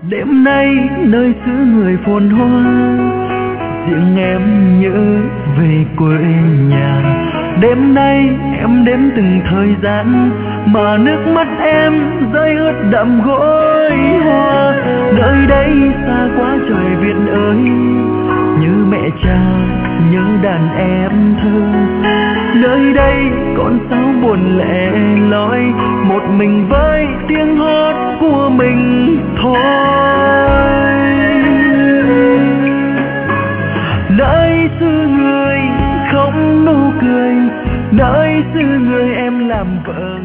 Đêm nay nơi xứ người phồn hoa, riêng em nhớ về quê nhà. Đêm nay em đếm từng thời gian mà nước mắt em rơi ướt đẫm gối hoa. Nơi đây xa quá trời Việt ơi, như mẹ cha nhớ đàn em thơ. Nơi đây con sáo buồn lẻ loi, một mình với tiếng hót của mình thôi. Nơi xứ người không nụ cười, nơi xứ người em làm vợ